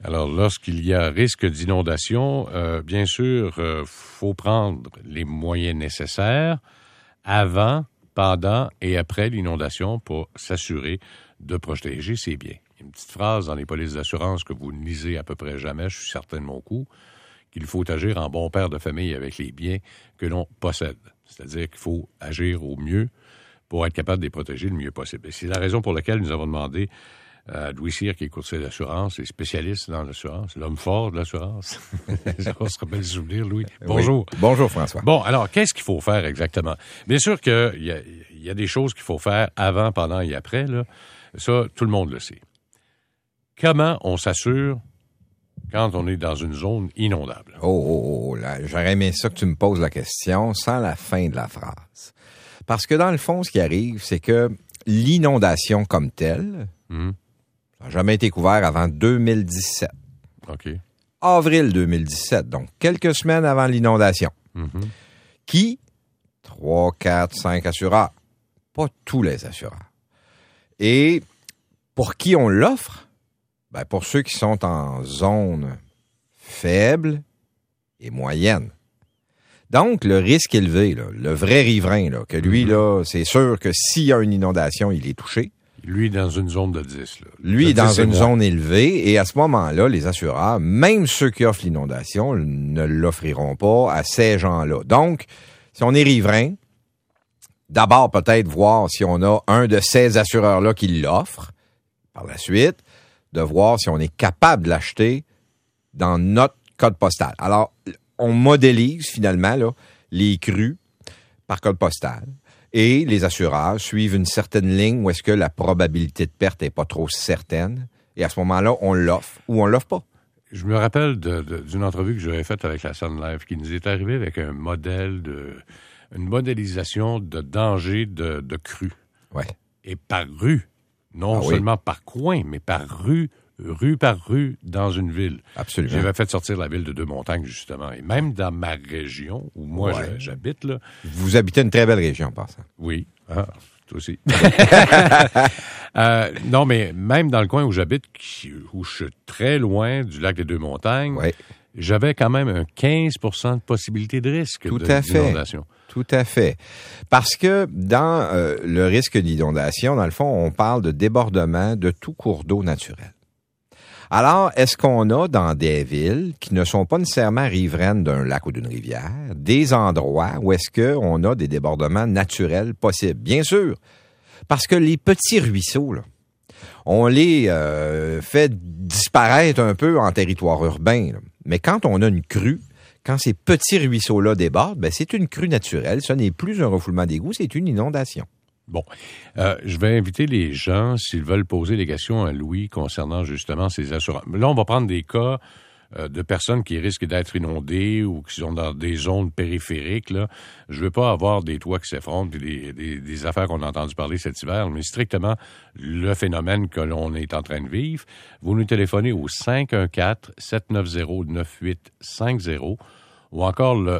Alors, lorsqu'il y a risque d'inondation, bien sûr, faut prendre les moyens nécessaires avant, pendant et après l'inondation pour s'assurer de protéger ses biens. Il y a une petite phrase dans les polices d'assurance que vous ne lisez à peu près jamais, je suis certain de mon coup, qu'il faut agir en bon père de famille avec les biens que l'on possède. C'est-à-dire qu'il faut agir au mieux pour être capable de les protéger le mieux possible. Et c'est la raison pour laquelle nous avons demandé à Louis Cyr, qui est courtier d'assurance et spécialiste dans l'assurance, l'homme fort de l'assurance. On se rappelle ce souvenir, Louis. Bonjour. Oui. Bonjour, François. Bon, alors, qu'est-ce qu'il faut faire exactement? Bien sûr qu'il y a des choses qu'il faut faire avant, pendant et après, là. Ça, tout le monde le sait. Comment on s'assure quand on est dans une zone inondable? Là, j'aurais aimé ça que tu me poses la question sans la fin de la phrase. Parce que dans le fond, ce qui arrive, c'est que l'inondation comme telle, ça n'a jamais été couvert avant 2017. OK. Avril 2017, donc quelques semaines avant l'inondation. Qui? 3, 4, 5 assureurs. Pas tous les assureurs. Et pour qui on l'offre? Ben pour ceux qui sont en zone faible et moyenne. Donc, le risque élevé, là, le vrai riverain, là, que lui, là, c'est sûr que s'il y a une inondation, il est touché. Lui, dans une zone de 10. Là. Lui est dans une zone élevée. Et à ce moment-là, les assureurs, même ceux qui offrent l'inondation, ne l'offriront pas à ces gens-là. Donc, si on est riverain, d'abord peut-être voir si on a un de ces assureurs-là qui l'offre. Par la suite, de voir si on est capable de l'acheter dans notre code postal. Alors, on modélise finalement là, les crues par code postal et les assureurs suivent une certaine ligne où est-ce que la probabilité de perte n'est pas trop certaine et à ce moment-là, on l'offre ou on l'offre pas. Je me rappelle d'une entrevue que j'avais faite avec la Sun Life qui nous est arrivée avec un modèle une modélisation de danger de crue. Ouais. Et par rue. Non seulement par coin, mais par rue par rue dans une ville. Absolument. J'avais fait sortir la ville de Deux-Montagnes, justement. Et même dans ma région, où moi j'habite, là. Vous habitez une très belle région, en passant. Oui. Ah, toi aussi. Non, mais même dans le coin où j'habite, où je suis très loin du lac des Deux-Montagnes, j'avais quand même un 15 de possibilité de risque d'inondation. Tout à fait. Parce que dans le risque d'inondation, dans le fond, on parle de débordement de tout cours d'eau naturel. Alors, est-ce qu'on a dans des villes qui ne sont pas nécessairement riveraines d'un lac ou d'une rivière, des endroits où est-ce qu'on a des débordements naturels possibles? Bien sûr, parce que les petits ruisseaux, là, on les fait disparaître un peu en territoire urbain. Là. Mais quand on a une crue, quand ces petits ruisseaux-là débordent, ben c'est une crue naturelle. Ce n'est plus un refoulement d'égouts, c'est une inondation. Bon, je vais inviter les gens, s'ils veulent poser des questions à Louis concernant justement ces assurances. Là, on va prendre des cas de personnes qui risquent d'être inondées ou qui sont dans des zones périphériques. Là. Je veux pas avoir des toits qui s'effondrent et des affaires qu'on a entendu parler cet hiver, mais strictement le phénomène que l'on est en train de vivre. Vous nous téléphonez au 514-790-9850 ou encore le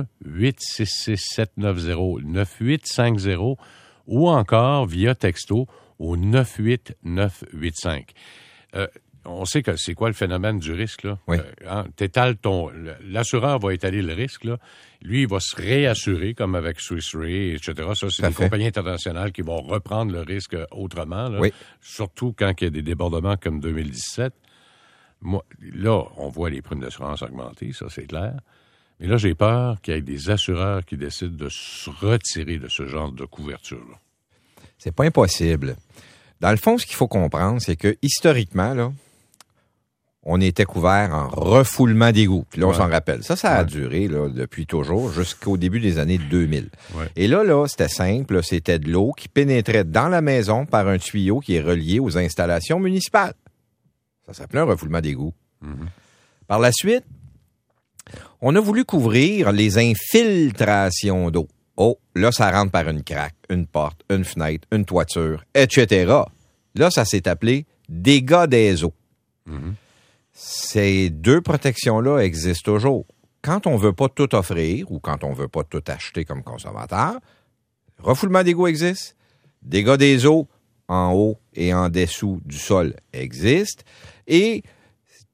1-866-790-9850 ou encore via texto au 98985. On sait que c'est quoi le phénomène du risque, là. Oui. T'étales l'assureur va étaler le risque, là. Lui, il va se réassurer, comme avec Swiss Re, etc. Ça, c'est des compagnies internationales qui vont reprendre le risque autrement, là. Oui. Surtout quand il y a des débordements comme 2017. Moi, là, on voit les primes d'assurance augmenter, ça, c'est clair. Mais là, j'ai peur qu'il y ait des assureurs qui décident de se retirer de ce genre de couverture-là. C'est pas impossible. Dans le fond, ce qu'il faut comprendre, c'est que historiquement, là, on était couvert en refoulement d'égouts. Puis là, on s'en rappelle. Ça a duré là, depuis toujours, jusqu'au début des années 2000. Ouais. Et là, c'était simple. Là, c'était de l'eau qui pénétrait dans la maison par un tuyau qui est relié aux installations municipales. Ça s'appelait un refoulement d'égouts. Mm-hmm. Par la suite, on a voulu couvrir les infiltrations d'eau. Oh, là, ça rentre par une craque, une porte, une fenêtre, une toiture, etc. Là, ça s'est appelé dégâts des eaux. Mm-hmm. Ces deux protections-là existent toujours. Quand on veut pas tout offrir ou quand on veut pas tout acheter comme consommateur, refoulement d'égouts existe, dégâts des eaux en haut et en dessous du sol existent et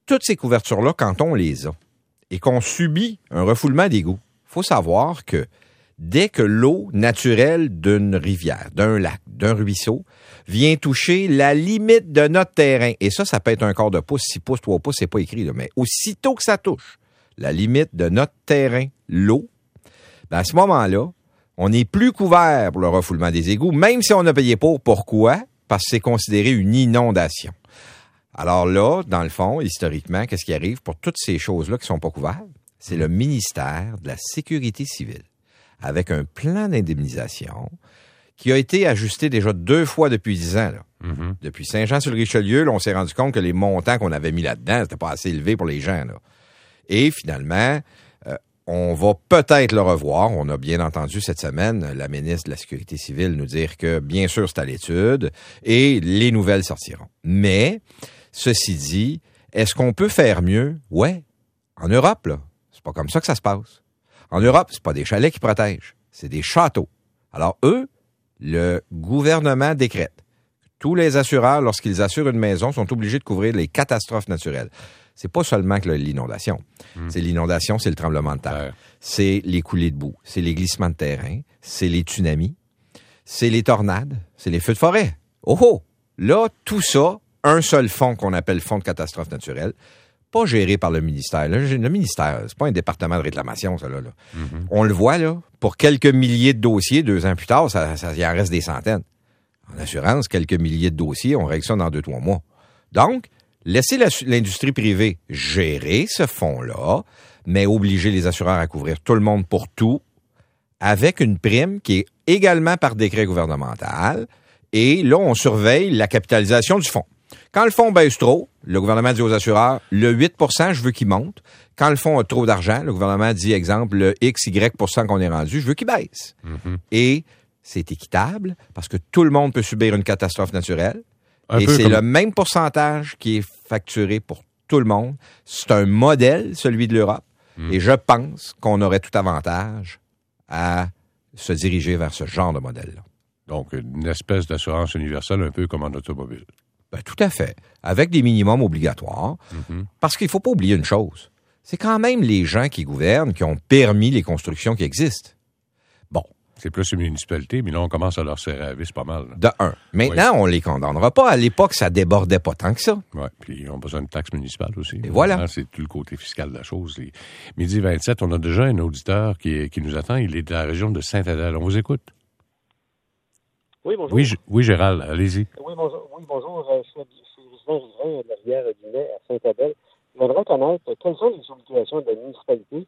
toutes ces couvertures-là, quand on les a et qu'on subit un refoulement d'égouts, il faut savoir que dès que l'eau naturelle d'une rivière, d'un lac, d'un ruisseau vient toucher la limite de notre terrain, et ça peut être un quart de pouce, 6 pouces, 3 pouces, c'est pas écrit, là, mais aussitôt que ça touche la limite de notre terrain, l'eau, ben à ce moment-là, on n'est plus couvert pour le refoulement des égouts, même si on a payé pour. Pourquoi? Parce que c'est considéré une inondation. Alors là, dans le fond, historiquement, qu'est-ce qui arrive pour toutes ces choses-là qui sont pas couvertes? C'est le ministère de la Sécurité civile, avec un plan d'indemnisation qui a été ajusté déjà 2 fois depuis 10 ans. Là. Mhm. Depuis Saint-Jean-sur-le-Richelieu, là, on s'est rendu compte que les montants qu'on avait mis là-dedans, c'était pas assez élevé pour les gens. Là. Et finalement, on va peut-être le revoir. On a bien entendu cette semaine la ministre de la Sécurité civile nous dire que, bien sûr, c'est à l'étude et les nouvelles sortiront. Mais, ceci dit, est-ce qu'on peut faire mieux? Ouais. En Europe, là, c'est pas comme ça que ça se passe. En Europe, c'est pas des chalets qui protègent, c'est des châteaux. Alors, eux, le gouvernement décrète que tous les assureurs, lorsqu'ils assurent une maison, sont obligés de couvrir les catastrophes naturelles. C'est pas seulement que l'inondation. C'est l'inondation, c'est le tremblement de terre. C'est les coulées de boue, c'est les glissements de terrain, c'est les tsunamis, c'est les tornades, c'est les feux de forêt. Oh! Là, tout ça, un seul fonds qu'on appelle fonds de catastrophes naturelles, pas géré par le ministère. Là, le ministère, c'est pas un département de réclamation, ça, là. Mm-hmm. On le voit, là, pour quelques milliers de dossiers, 2 ans plus tard, ça y en reste des centaines. En assurance, quelques milliers de dossiers, on règle ça dans 2-3 mois. Donc, laissez l'industrie privée gérer ce fonds-là, mais obliger les assureurs à couvrir tout le monde pour tout, avec une prime qui est également par décret gouvernemental. Et là, on surveille la capitalisation du fonds. Quand le fonds baisse trop, le gouvernement dit aux assureurs, le 8%, je veux qu'il monte. Quand le fonds a trop d'argent, le gouvernement dit, exemple, le X, Y% qu'on est rendu, je veux qu'il baisse. Mm-hmm. Et c'est équitable parce que tout le monde peut subir une catastrophe naturelle. Et c'est le même pourcentage qui est facturé pour tout le monde. C'est un modèle, celui de l'Europe. Et je pense qu'on aurait tout avantage à se diriger vers ce genre de modèle-là. Donc, une espèce d'assurance universelle, un peu comme en automobile. Ben, tout à fait. Avec des minimums obligatoires. Mm-hmm. Parce qu'il ne faut pas oublier une chose. C'est quand même les gens qui gouvernent qui ont permis les constructions qui existent. Bon. C'est plus une municipalité, mais là, on commence à leur serrer à vis pas mal. Là. De un. Maintenant, on les condamnera pas. À l'époque, ça débordait pas tant que ça. Oui, puis ils ont besoin de taxes municipales aussi. Et voilà. C'est tout le côté fiscal de la chose. Midi 27, on a déjà un auditeur qui nous attend. Il est de la région de Saint-Adèle. On vous écoute. Oui, bonjour. Oui, Gérald, allez-y. Oui, bonjour. Je suis résident riverain de la rivière du Lait à Saint-Adèle. J'aimerais connaître quelles sont les obligations de la municipalité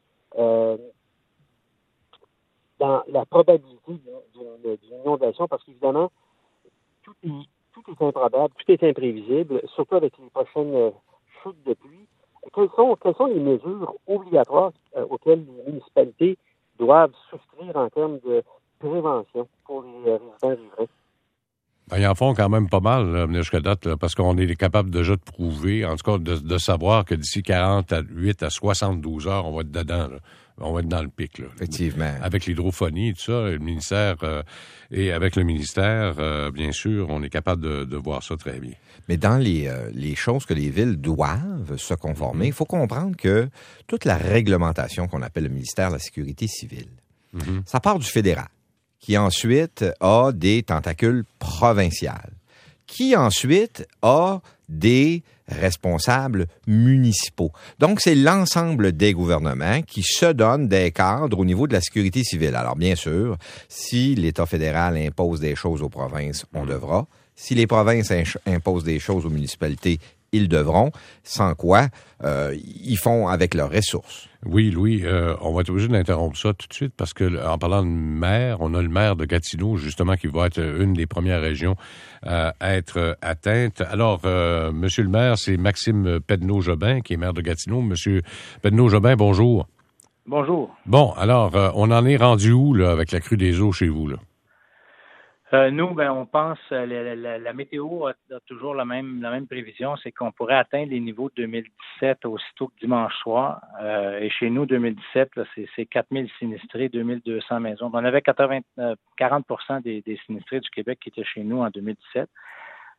dans la probabilité d'une inondation, parce qu'évidemment, tout est improbable, tout est imprévisible, surtout avec les prochaines chutes de pluie. Quelles sont les mesures obligatoires auxquelles les municipalités doivent souscrire en termes de prévention pour les résidents riverains? Ben, ils en font quand même pas mal, là, jusqu'à date, là, parce qu'on est capable déjà de prouver, en tout cas de savoir que d'ici 48 à 72 heures, on va être dedans. Là. On va être dans le pic. Là. Effectivement. Avec l'hydrophonie et tout ça, le ministère, et avec le ministère, bien sûr, on est capable de voir ça très bien. Mais dans les choses que les villes doivent se conformer, il faut comprendre que toute la réglementation qu'on appelle le ministère de la Sécurité civile, ça part du fédéral, qui ensuite a des tentacules provinciales, qui ensuite a des responsables municipaux. Donc, c'est l'ensemble des gouvernements qui se donnent des cadres au niveau de la sécurité civile. Alors, bien sûr, si l'État fédéral impose des choses aux provinces, on devra. Si les provinces imposent des choses aux municipalités, ils devront, sans quoi ils font avec leurs ressources. Oui, Louis, on va être obligé d'interrompre ça tout de suite parce que en parlant de maire, on a le maire de Gatineau, justement, qui va être une des premières régions à être atteinte. Alors, monsieur le maire, c'est Maxime Pedneau-Jobin, qui est maire de Gatineau. Monsieur Pedneau-Jobin, bonjour. Bonjour. Bon, alors, on en est rendu où, là, avec la crue des eaux chez vous, là? Nous, on pense la météo a toujours la même prévision, c'est qu'on pourrait atteindre les niveaux de 2017 aussitôt que dimanche soir. Et chez nous, 2017, là, c'est 4000 sinistrés, 2200 maisons. On avait 40% des sinistrés du Québec qui étaient chez nous en 2017.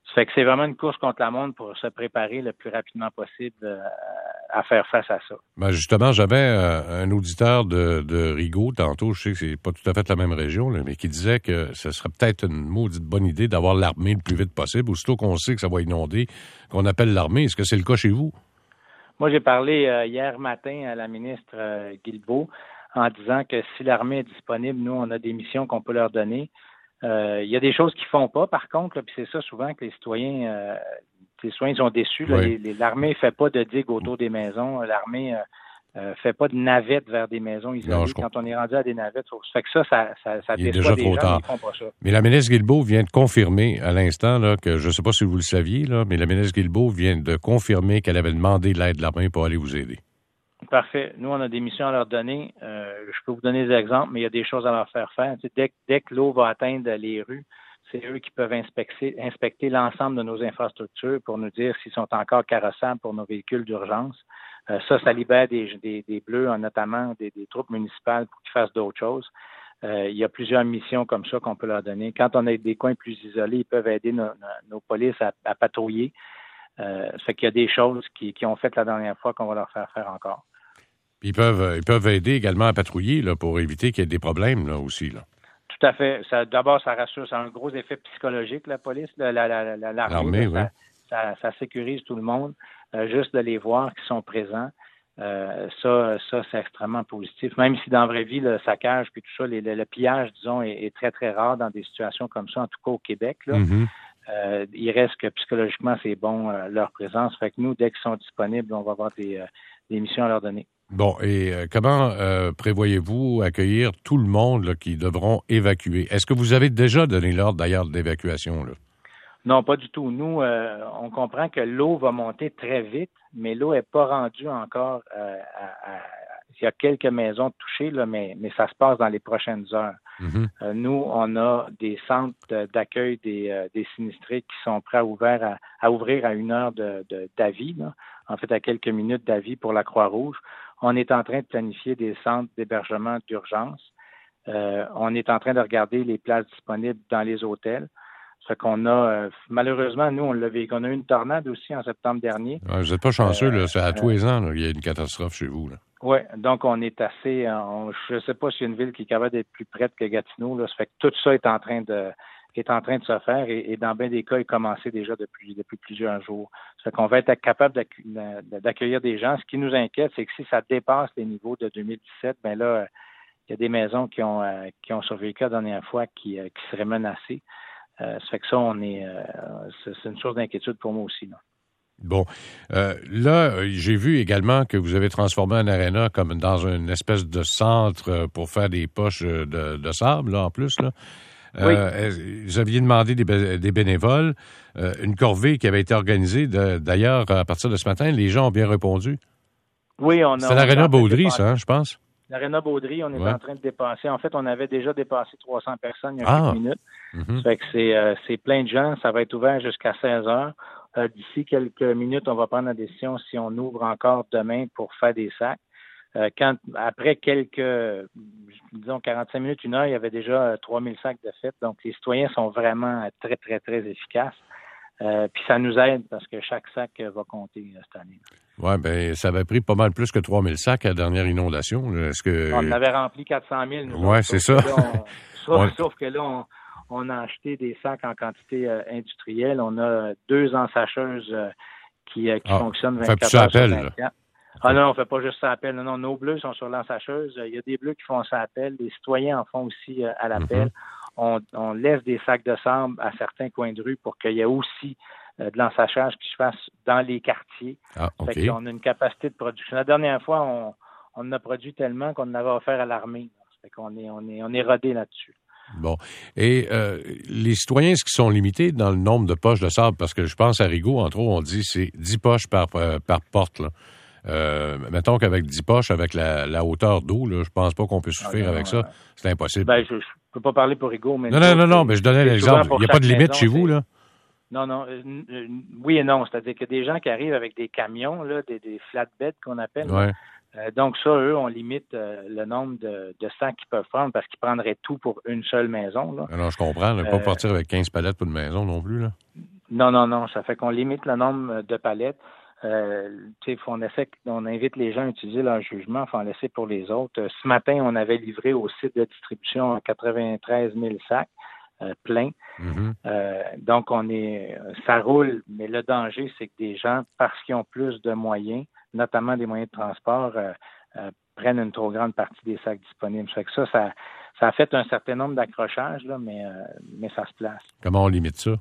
Ça fait que c'est vraiment une course contre la montre pour se préparer le plus rapidement possible à faire face à ça. Ben justement, j'avais un auditeur de Rigaud tantôt, je sais que c'est pas tout à fait la même région, là, mais qui disait que ce serait peut-être une maudite bonne idée d'avoir l'armée le plus vite possible, aussitôt qu'on sait que ça va inonder, qu'on appelle l'armée. Est-ce que c'est le cas chez vous? Moi, j'ai parlé hier matin à la ministre Guilbeault en disant que si l'armée est disponible, nous, on a des missions qu'on peut leur donner. Il y a des choses qu'ils font pas, par contre, puis c'est ça souvent que les citoyens sont déçus. Là, Oui. L'armée ne fait pas de digue autour des maisons. L'armée fait pas de navettes vers des maisons isolées. Non, quand on est rendu à des navettes, ça fait que ça Il est déjà déçoit des trop gens, tard. mais ils font pas ça. Mais la ministre Guilbeault vient de confirmer à l'instant là, que, je ne sais pas si vous le saviez, là, mais la ministre Guilbeault vient de confirmer qu'elle avait demandé l'aide de l'armée pour aller vous aider. Parfait. Nous, on a des missions à leur donner. Je peux vous donner des exemples, mais il y a des choses à leur faire faire. Tu sais, dès que l'eau va atteindre les rues, c'est eux qui peuvent inspecter l'ensemble de nos infrastructures pour nous dire s'ils sont encore carrossables pour nos véhicules d'urgence. Ça libère des bleus, notamment des troupes municipales pour qu'ils fassent d'autres choses. Il y a plusieurs missions comme ça qu'on peut leur donner. Quand on a des coins plus isolés, ils peuvent aider nos polices à patrouiller. Ça fait qu'il y a des choses qui ont fait la dernière fois qu'on va leur faire faire encore. Puis ils peuvent aider également à patrouiller là, pour éviter qu'il y ait des problèmes là, aussi. Là. Tout à fait. D'abord, ça rassure. Ça a un gros effet psychologique, la police, l'armée. Oui. Ça sécurise tout le monde. Juste de les voir qui sont présents, ça, c'est extrêmement positif. Même si dans la vraie vie, le saccage puis tout ça, le pillage, disons, est très, très rare dans des situations comme ça, en tout cas au Québec. Là. Mm-hmm. Il reste que psychologiquement, c'est bon, leur présence. Fait que nous, dès qu'ils sont disponibles, on va avoir des missions à leur donner. Bon, et comment prévoyez-vous accueillir tout le monde là, qui devront évacuer? Est-ce que vous avez déjà donné l'ordre, d'ailleurs, d'évacuation? Là? Non, pas du tout. Nous, on comprend que l'eau va monter très vite, mais l'eau n'est pas rendue encore il y a quelques maisons touchées, là, mais ça se passe dans les prochaines heures. Mm-hmm. Nous, on a des centres d'accueil des sinistrés qui sont prêts à ouvrir à 1 heure d'avis, là. En fait, à quelques minutes d'avis pour la Croix-Rouge. On est en train de planifier des centres d'hébergement d'urgence. On est en train de regarder les places disponibles dans les hôtels. Ça fait qu'on a, malheureusement, nous, on a eu une tornade aussi en septembre dernier. Ouais, vous n'êtes pas chanceux, là, c'est à tous les ans, là, il y a une catastrophe chez vous. Oui, donc on est assez, je ne sais pas s'il y a une ville qui est capable d'être plus près que Gatineau, là. Ça fait que tout ça est en train de se faire et dans bien des cas, il a commencé déjà depuis plusieurs jours. Ça fait qu'on va être capable d'accueillir des gens. Ce qui nous inquiète, c'est que si ça dépasse les niveaux de 2017, ben là, il y a des maisons qui ont survécu la dernière fois qui seraient menacées. Ça fait que ça, c'est une source d'inquiétude pour moi aussi, là. Bon. Là, j'ai vu également que vous avez transformé un aréna comme dans une espèce de centre pour faire des poches de sable, là, en plus, là. Oui. Vous aviez demandé des bénévoles, une corvée qui avait été organisée. D'ailleurs, à partir de ce matin, les gens ont bien répondu. Oui, c'est l'Aréna Baudry, ça, hein, je pense? L'Aréna Baudry, on est en train de dépasser. En fait, on avait déjà dépassé 300 personnes il y a quelques minutes. Mm-hmm. Ça fait que c'est plein de gens. Ça va être ouvert jusqu'à 16 heures. D'ici quelques minutes, on va prendre la décision si on ouvre encore demain pour faire des sacs. Après disons 45 minutes, 1 heure, il y avait déjà 3000 sacs de fait. Donc, les citoyens sont vraiment très, très, très efficaces. Puis ça nous aide parce que chaque sac va compter cette année. Oui, bien, ça avait pris pas mal plus que 3000 sacs à la dernière inondation. Là. Est-ce que... On avait rempli 400 000. Oui, c'est ça. Sauf que là, on a acheté des sacs en quantité industrielle. On a 2 ensacheuses qui fonctionnent 24 heures sur 24. Ah non, on ne fait pas juste ça à appel. Non, nos bleus sont sur l'ensacheuse. Il y a des bleus qui font ça à appel. Les citoyens en font aussi à l'appel. Mm-hmm. On laisse des sacs de sable à certains coins de rue pour qu'il y ait aussi de l'ensachage qui se fasse dans les quartiers. Okay. Fait qu'on a une capacité de production. La dernière fois, on en a produit tellement qu'on en avait offert à l'armée. Fait qu'on est rodé là-dessus. Bon. Et les citoyens, est-ce qu'ils sont limités dans le nombre de poches de sable? Parce que je pense à Rigaud, entre autres, on dit c'est 10 poches par porte, là. Mettons qu'avec 10 poches, avec la hauteur d'eau, là, je pense pas qu'on peut suffire avec ça. C'est impossible. Ben, je peux pas parler pour Rigaud, mais... Non, mais je donnais l'exemple. Il n'y a pas de limite chez vous, là? Non. Oui et non. C'est-à-dire qu'il y a des gens qui arrivent avec des camions, là, des flatbeds qu'on appelle. Ouais. Donc ça, eux, on limite le nombre de sacs qu'ils peuvent prendre parce qu'ils prendraient tout pour une seule maison, là. Alors, je comprends. Pas partir avec 15 palettes pour une maison non plus, là. Non. Ça fait qu'on limite le nombre de palettes. On invite les gens à utiliser leur jugement, il faut en laisser pour les autres. Ce matin, on avait livré au site de distribution 93 000 sacs pleins. Donc, ça roule, mais le danger, c'est que des gens, parce qu'ils ont plus de moyens, notamment des moyens de transport, prennent une trop grande partie des sacs disponibles. Ça fait que ça a fait un certain nombre d'accrochages, là, mais ça se place. Comment on limite ça?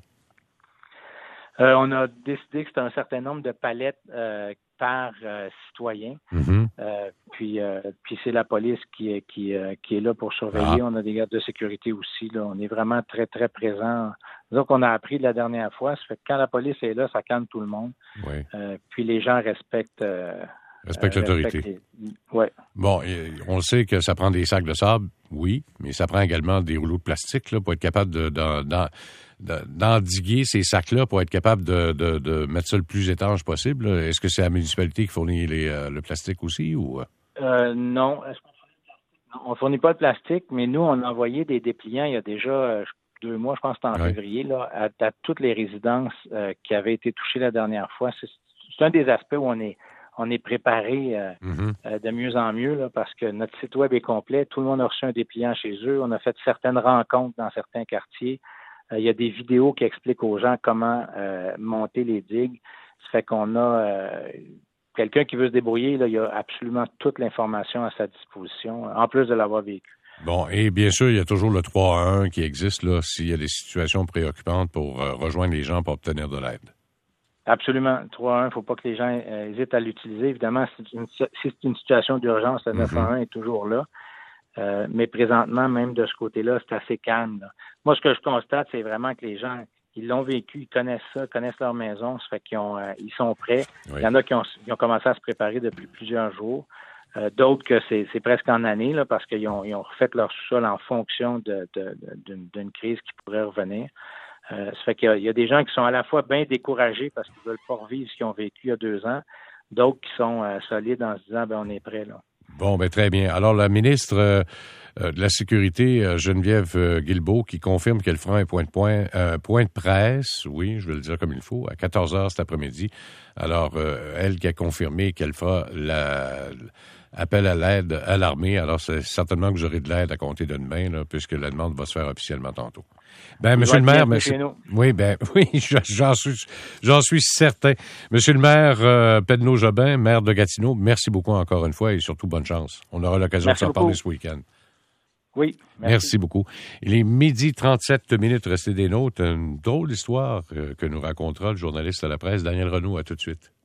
On a décidé que c'était un certain nombre de palettes par citoyen. Puis c'est la police qui est là pour surveiller. On a des gardes de sécurité aussi. Là. On est vraiment très, très présents. Donc, on a appris de la dernière fois. Ça fait que quand la police est là, ça calme tout le monde. Oui. Puis les gens respectent... Respecte l'autorité. Oui. Bon, on sait que ça prend des sacs de sable, oui, mais ça prend également des rouleaux de plastique là, pour être capable d'endiguer ces sacs-là, pour être capable de mettre ça le plus étanche possible. Là. Est-ce que c'est la municipalité qui fournit le plastique aussi? Ou non. On ne fournit pas le plastique, mais nous, on a envoyé des dépliants il y a déjà 2 mois, je pense que c'était en février, là, à toutes les résidences qui avaient été touchées la dernière fois. C'est un des aspects où on est préparé de mieux en mieux là, parce que notre site web est complet. Tout le monde a reçu un dépliant chez eux. On a fait certaines rencontres dans certains quartiers. Il y a des vidéos qui expliquent aux gens comment monter les digues. Ça fait qu'on a quelqu'un qui veut se débrouiller. Là, il y a absolument toute l'information à sa disposition, en plus de l'avoir vécu. Bon, et bien sûr, il y a toujours le 3-1 qui existe là s'il y a des situations préoccupantes pour rejoindre les gens pour obtenir de l'aide. Absolument. 3-1, il ne faut pas que les gens hésitent à l'utiliser. Évidemment, si c'est une situation d'urgence, le 911 est toujours là. Mais présentement, même de ce côté-là, c'est assez calme. Là. Moi, ce que je constate, c'est vraiment que les gens, ils l'ont vécu, ils connaissent ça, connaissent leur maison, ça fait ils sont prêts. Oui. Il y en a qui ont commencé à se préparer depuis plusieurs jours. D'autres que c'est presque en année, là, parce qu'ils ont refait leur sous-sol en fonction d'une crise qui pourrait revenir. Ça fait qu'il y a des gens qui sont à la fois bien découragés parce qu'ils veulent pas revivre ce qu'ils ont vécu il y a 2 ans, d'autres qui sont solides en se disant on est prêt là. Bon, très bien. Alors la ministre de la Sécurité, Geneviève Guilbeault, qui confirme qu'elle fera un point de presse, oui, je vais le dire comme il faut, à 14h cet après-midi. Alors, elle qui a confirmé qu'elle fera appel à l'aide à l'armée. Alors, c'est certainement que j'aurai de l'aide à compter de demain, là, puisque la demande va se faire officiellement tantôt. Monsieur le maire, oui, j'en suis certain. Monsieur le maire Pedneau-Jobin, maire de Gatineau, merci beaucoup encore une fois et surtout bonne chance. On aura l'occasion de s'en parler ce week-end. Oui, merci beaucoup. Il est 12h37, restez des nôtres. Une drôle d'histoire que nous racontera le journaliste à la presse, Daniel Renaud. À tout de suite.